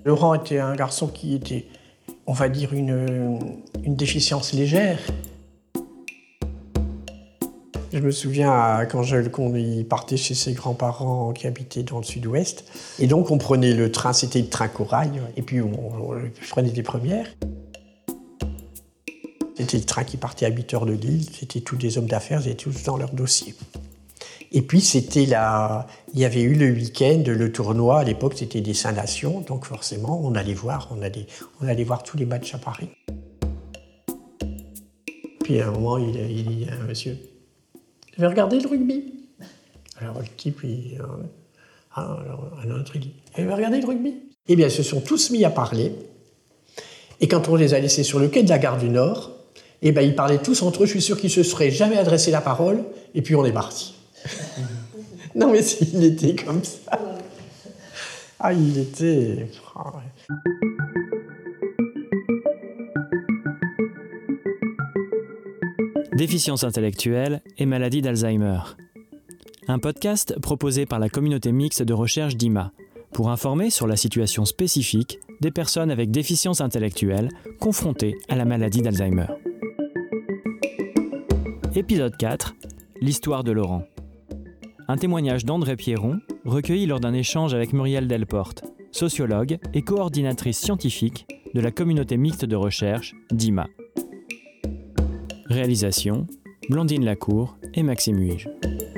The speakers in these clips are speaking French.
Laurent était un garçon qui était, on va dire, une déficience légère. Je me souviens quand il partait chez ses grands-parents qui habitaient dans le sud-ouest. Et donc on prenait le train, c'était le train Corail, et puis je prenais les premières. C'était le train qui partait à 8h de Lille, c'était tous des hommes d'affaires, ils étaient tous dans leur dossier. Et puis il y avait eu le week-end, le tournoi, à l'époque c'était des 5 nations, donc forcément on allait voir tous les matchs à Paris. Puis à un moment il dit à un monsieur, vous avez regardé le rugby? Alors le type, un autre il dit, vous avez regardé le rugby? Eh bien ils se sont tous mis à parler, et quand on les a laissés sur le quai de la gare du Nord, eh bien ils parlaient tous entre eux, je suis sûr qu'ils ne se seraient jamais adressé la parole, et puis on est parti. Non mais il était comme ça. Ah, il était... Déficience intellectuelle et maladie d'Alzheimer. Un podcast proposé par la communauté mixte de recherche d'IMA pour informer sur la situation spécifique des personnes avec déficience intellectuelle confrontées à la maladie d'Alzheimer. Épisode 4, l'histoire de Laurent. Un témoignage d'André Pierron, recueilli lors d'un échange avec Muriel Delporte, sociologue et coordinatrice scientifique de la communauté mixte de recherche d'IMA. Réalisation, Blandine Lacour et Maxime Huige.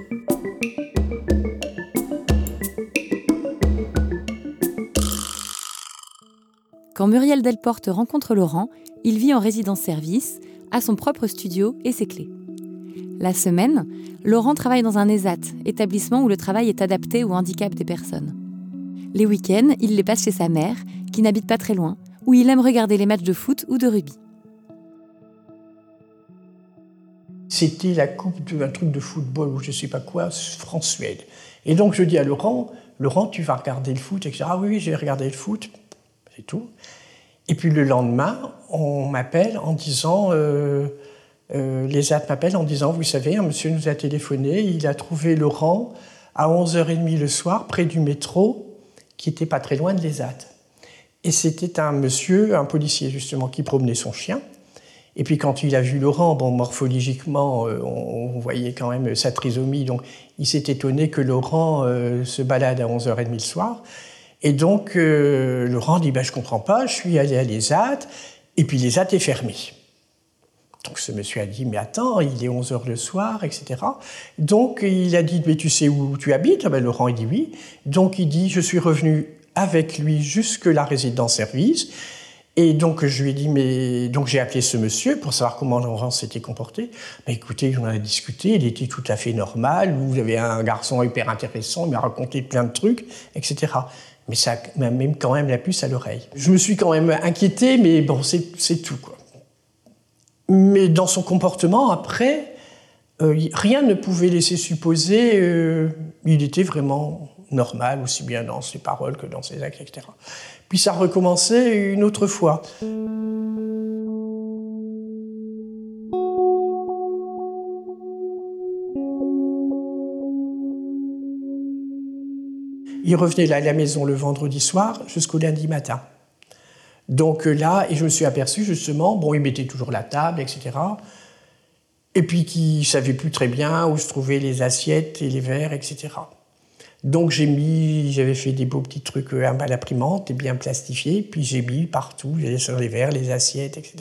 Quand Muriel Delporte rencontre Laurent, il vit en résidence-service, a son propre studio et ses clés. La semaine, Laurent travaille dans un ESAT, établissement où le travail est adapté au handicap des personnes. Les week-ends, il les passe chez sa mère, qui n'habite pas très loin, où il aime regarder les matchs de foot ou de rugby. C'était la coupe d'un truc de football ou je ne sais pas quoi, France-Suède. Et donc je dis à Laurent, tu vas regarder le foot, etc. Ah oui, j'ai regardé le foot, c'est tout. Et puis le lendemain, on m'appelle en disant... l'ESAT m'appelle en disant, vous savez, un monsieur nous a téléphoné, il a trouvé Laurent à 11h30 le soir, près du métro, qui n'était pas très loin de l'ESAT. Et c'était un monsieur, un policier justement, qui promenait son chien. Et puis quand il a vu Laurent, morphologiquement, on voyait quand même sa trisomie, donc il s'est étonné que Laurent se balade à 11h30 le soir. Et donc Laurent dit, je ne comprends pas, je suis allé à l'ESAT, et puis l'ESAT est fermé. Donc ce monsieur a dit, mais attends, il est 11h le soir, etc. Donc il a dit, mais tu sais où tu habites? Laurent, il dit oui. Donc il dit, je suis revenu avec lui jusque la résidence-service. Et donc je lui ai dit, donc j'ai appelé ce monsieur pour savoir comment Laurent s'était comporté. Écoutez, on a discuté, il était tout à fait normal. Vous avez un garçon hyper intéressant, il m'a raconté plein de trucs, etc. Mais ça m'a même quand même la puce à l'oreille. Je me suis quand même inquiété, mais bon, c'est tout, quoi. Mais dans son comportement, après, rien ne pouvait laisser supposer il était vraiment normal, aussi bien dans ses paroles que dans ses actes, etc. Puis ça recommençait une autre fois. Il revenait à la maison le vendredi soir jusqu'au lundi matin. Donc là, et je me suis aperçu justement, il mettait toujours la table, etc. Et puis qu'il ne savait plus très bien où se trouvaient les assiettes et les verres, etc. Donc j'avais fait des beaux petits trucs à l'imprimante, et bien plastifiés, puis j'ai mis partout, sur les verres, les assiettes, etc.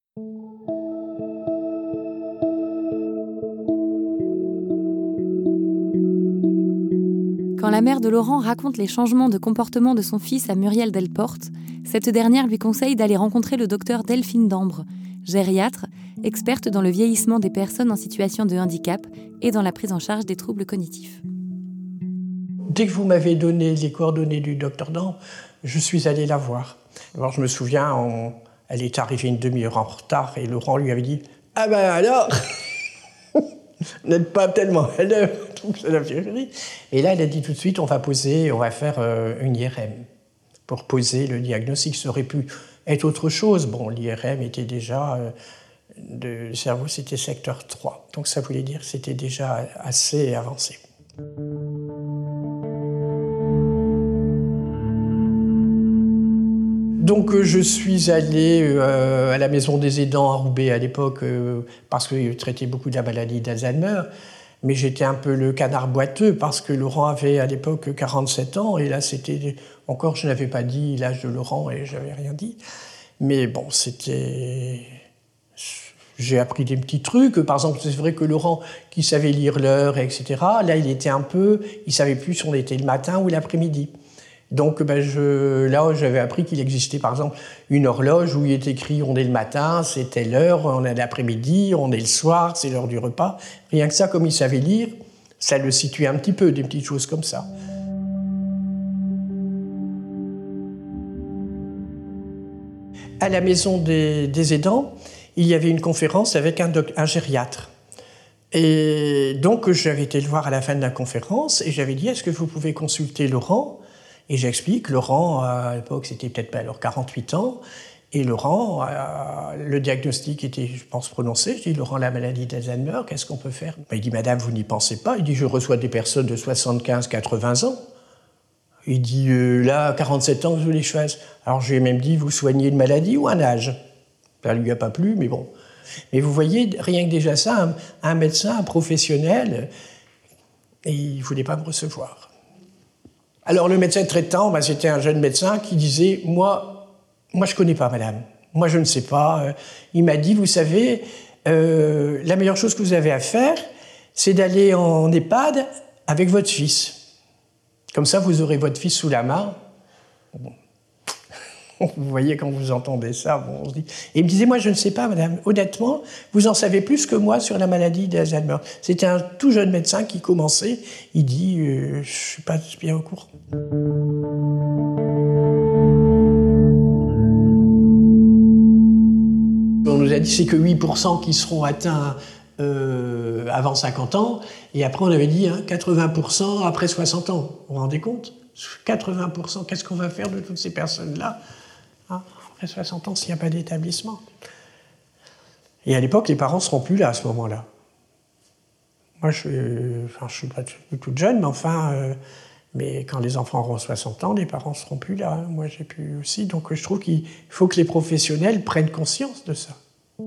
Quand la mère de Laurent raconte les changements de comportement de son fils à Muriel Delporte, cette dernière lui conseille d'aller rencontrer le docteur Delphine Dambre, gériatre, experte dans le vieillissement des personnes en situation de handicap et dans la prise en charge des troubles cognitifs. Dès que vous m'avez donné les coordonnées du docteur Dambre, je suis allé la voir. Alors je me souviens, elle est arrivée une demi-heure en retard et Laurent lui avait dit « Ah ben alors, vous n'êtes pas tellement à l'heure !» Donc ça l'a fait rire. Et là, elle a dit tout de suite, on va faire une IRM pour poser le diagnostic. Ça aurait pu être autre chose. L'IRM était déjà... le cerveau, c'était secteur 3. Donc ça voulait dire que c'était déjà assez avancé. Donc je suis allé à la maison des aidants à Roubaix à l'époque parce qu'ils traitaient beaucoup de la maladie d'Alzheimer. Mais j'étais un peu le canard boiteux parce que Laurent avait à l'époque 47 ans et là c'était... Encore, je n'avais pas dit l'âge de Laurent et je n'avais rien dit. Mais bon, c'était... J'ai appris des petits trucs. Par exemple, c'est vrai que Laurent, qui savait lire l'heure, etc., là, il était un peu... Il ne savait plus si on était le matin ou l'après-midi. Donc, là, j'avais appris qu'il existait, par exemple, une horloge où il est écrit « on est le matin, c'est telle heure, on est l'après-midi, on est le soir, c'est l'heure du repas ». Rien que ça, comme il savait lire, ça le situait un petit peu, des petites choses comme ça. À la maison des aidants, il y avait une conférence avec un gériatre. Et donc, j'avais été le voir à la fin de la conférence et j'avais dit « est-ce que vous pouvez consulter Laurent ?» Et j'explique, Laurent, à l'époque, c'était peut-être pas alors 48 ans, et Laurent, le diagnostic était, je pense, prononcé. Je dis, Laurent, la maladie d'Alzheimer, qu'est-ce qu'on peut faire? Il dit, madame, vous n'y pensez pas. Il dit, je reçois des personnes de 75, 80 ans. Il dit, là, 47 ans, je les choisis. Alors, je lui ai même dit, vous soignez une maladie ou un âge? Ça ne lui a pas plu, mais bon. Mais vous voyez, rien que déjà ça, un médecin, un professionnel, et il ne voulait pas me recevoir. Alors, le médecin traitant, c'était un jeune médecin qui disait, moi, je ne connais pas, madame. Moi, je ne sais pas. Il m'a dit, vous savez, la meilleure chose que vous avez à faire, c'est d'aller en EHPAD avec votre fils. Comme ça, vous aurez votre fils sous la main. Bon. Vous voyez, quand vous entendez ça, bon, on se dit... Et il me disait, moi, je ne sais pas, madame. Honnêtement, vous en savez plus que moi sur la maladie d'Alzheimer. C'était un tout jeune médecin qui commençait. Il dit, je ne suis pas bien au courant. On nous a dit, c'est que 8% qui seront atteints avant 50 ans. Et après, on avait dit 80% après 60 ans. Vous vous rendez compte? 80%, qu'est-ce qu'on va faire de toutes ces personnes-là après 60 ans s'il n'y a pas d'établissement? Et à l'époque, les parents ne seront plus là à ce moment-là. Moi, je suis pas toute jeune, mais enfin, mais quand les enfants auront 60 ans, les parents ne seront plus là. Moi, j'ai pu aussi. Donc, je trouve qu'il faut que les professionnels prennent conscience de ça.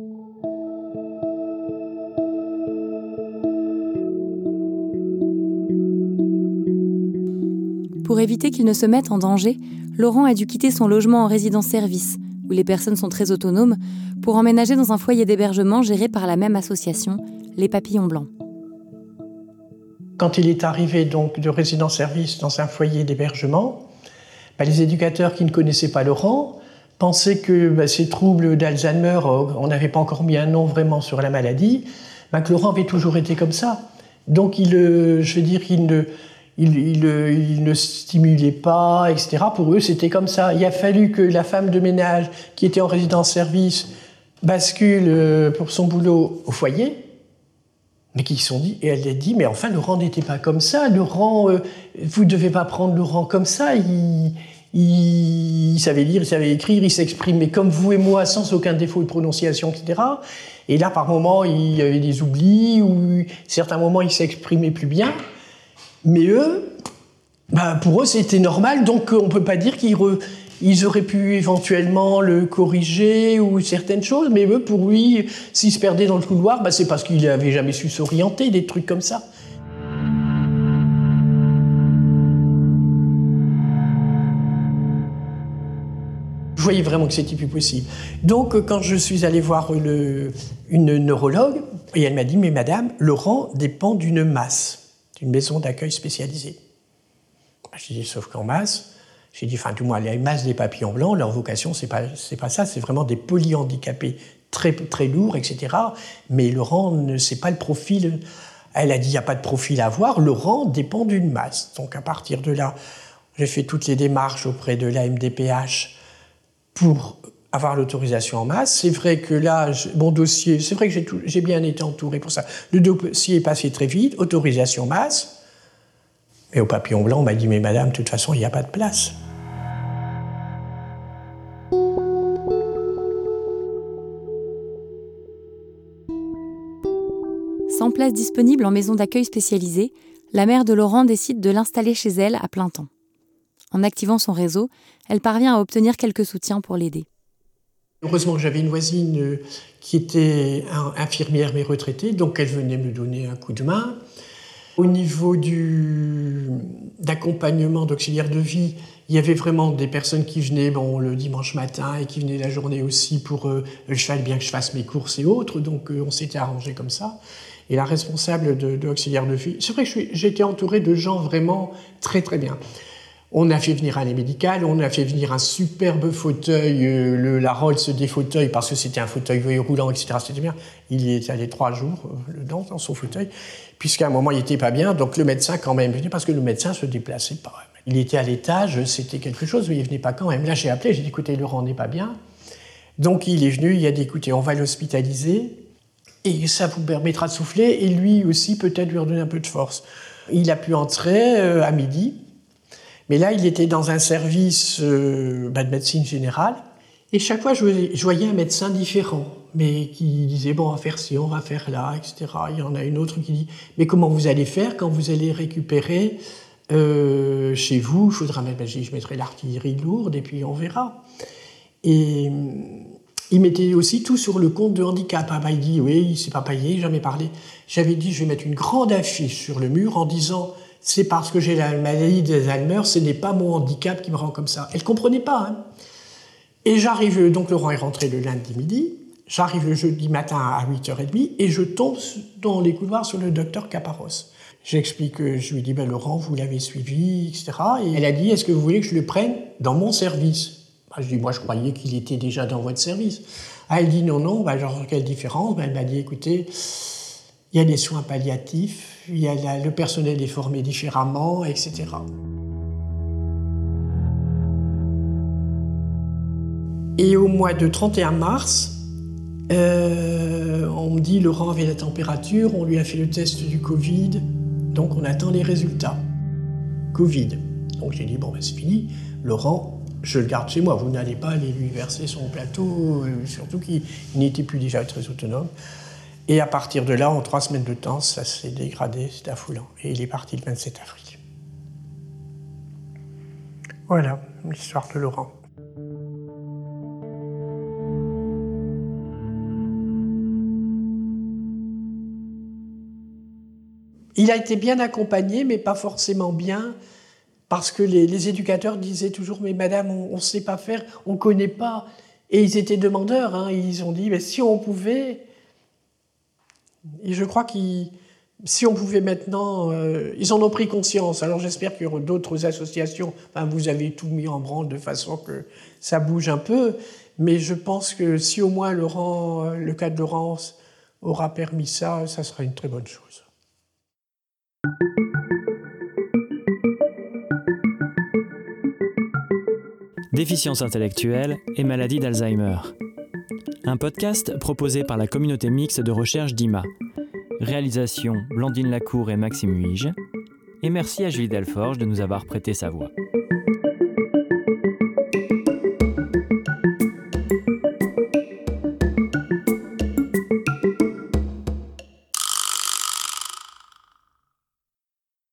Pour éviter qu'il ne se mette en danger, Laurent a dû quitter son logement en résidence-service, où les personnes sont très autonomes, pour emménager dans un foyer d'hébergement géré par la même association, les Papillons Blancs. Quand il est arrivé donc de résidence-service dans un foyer d'hébergement, les éducateurs qui ne connaissaient pas Laurent pensaient que ces troubles d'Alzheimer, on n'avait pas encore mis un nom vraiment sur la maladie, que Laurent avait toujours été comme ça. Donc il ne stimulait pas, etc. Pour eux, c'était comme ça. Il a fallu que la femme de ménage qui était en résidence-service bascule pour son boulot au foyer, mais qui se sont dit, et elle a dit, mais enfin, Laurent n'était pas comme ça. Laurent, vous ne devez pas prendre Laurent comme ça. Il savait lire, il savait écrire, il s'exprimait comme vous et moi, sans aucun défaut de prononciation, etc. Et là, par moments, il y avait des oublis, ou certains moments, il s'exprimait plus bien. Mais eux, pour eux, c'était normal, donc on ne peut pas dire qu'ils auraient pu éventuellement le corriger ou certaines choses, mais eux, pour lui, s'il se perdait dans le couloir, c'est parce qu'il n'avait jamais su s'orienter, des trucs comme ça. Je voyais vraiment que c'était plus possible. Donc, quand je suis allé voir une neurologue, et elle m'a dit, mais madame, Laurent dépend d'une masse. Une maison d'accueil spécialisée. J'ai dit, sauf qu'en masse, j'ai dit, du moins, les masses des papillons blancs, leur vocation, c'est pas ça, c'est vraiment des polyhandicapés très, très lourds, etc. Mais Laurent ne sait pas le profil. Elle a dit, il n'y a pas de profil à avoir, Laurent dépend d'une masse. Donc, à partir de là, j'ai fait toutes les démarches auprès de la MDPH pour avoir l'autorisation en masse. C'est vrai que là, mon dossier, c'est vrai que j'ai bien été entouré pour ça. Le dossier est passé très vite, autorisation masse. Mais au Papillon Blanc, on m'a dit, mais madame, de toute façon, il n'y a pas de place. Sans place disponible en maison d'accueil spécialisée, la mère de Laurent décide de l'installer chez elle à plein temps. En activant son réseau, elle parvient à obtenir quelques soutiens pour l'aider. Heureusement que j'avais une voisine qui était infirmière mais retraitée, donc elle venait me donner un coup de main. Au niveau d'accompagnement d'auxiliaire de vie, il y avait vraiment des personnes qui venaient le dimanche matin et qui venaient la journée aussi pour il fallait bien que je fasse mes courses et autres, donc on s'était arrangé comme ça. Et la responsable de l'auxiliaire de vie, c'est vrai que j'étais entouré de gens vraiment très très bien. On a fait venir un lait médical, on a fait venir un superbe fauteuil, la Rolls des fauteuils, parce que c'était un fauteuil roulant, etc. C'était bien. Il y est allé 3 jours dans son fauteuil, puisqu'à un moment il n'était pas bien, donc le médecin quand même venait, parce que le médecin se déplaçait pas. Il était à l'étage, c'était quelque chose, mais il venait pas quand même. Là j'ai appelé, j'ai dit écoutez, Laurent n'est pas bien. Donc il est venu, il a dit écoutez, on va l'hospitaliser, et ça vous permettra de souffler, et lui aussi peut-être lui redonner un peu de force. Il a pu entrer à midi. Mais là, il était dans un service de médecine générale. Et chaque fois, je voyais un médecin différent, mais qui disait, on va faire ci, on va faire là, etc. Il y en a une autre qui dit, mais comment vous allez faire quand vous allez récupérer chez vous? Il faudra mettre, je mettrai l'artillerie lourde et puis on verra. Et il mettait aussi tout sur le compte de handicap. Il dit, oui, c'est pas payé, jamais parlé. J'avais dit, je vais mettre une grande affiche sur le mur en disant, c'est parce que j'ai la maladie d'Alzheimer, ce n'est pas mon handicap qui me rend comme ça. Elle ne comprenait pas. Et j'arrive, donc Laurent est rentré le lundi midi, j'arrive le jeudi matin à 8h30 et je tombe dans les couloirs sur le docteur Caparros. J'explique, je lui dis, Laurent, vous l'avez suivi, etc. Et elle a dit, est-ce que vous voulez que je le prenne dans mon service? Je dis, moi je croyais qu'il était déjà dans votre service. Elle dit, non, genre quelle différence? Elle m'a dit, écoutez, il y a des soins palliatifs, le personnel est formé différemment, etc. Et au mois de 31 mars, on me dit Laurent avait la température, on lui a fait le test du Covid, donc on attend les résultats. Covid. Donc j'ai dit c'est fini, Laurent, je le garde chez moi, vous n'allez pas aller lui verser son plateau, surtout qu'il n'était plus déjà très autonome. Et à partir de là, en 3 semaines de temps, ça s'est dégradé, c'est affolant. Et il est parti le 27 avril. Voilà, l'histoire de Laurent. Il a été bien accompagné, mais pas forcément bien, parce que les éducateurs disaient toujours « Mais madame, on ne sait pas faire, on ne connaît pas ». Et ils étaient demandeurs, ils ont dit « Si on pouvait ». Et je crois que si on pouvait maintenant, ils en ont pris conscience. Alors j'espère qu'il y aura d'autres associations. Vous avez tout mis en branle de façon que ça bouge un peu. Mais je pense que si au moins le cas de Laurence aura permis ça, ça sera une très bonne chose. Déficience intellectuelle et maladie d'Alzheimer. Un podcast proposé par la communauté mixte de recherche d'IMA. Réalisation Blandine Lacour et Maxime Huige. Et merci à Julie Delforge de nous avoir prêté sa voix.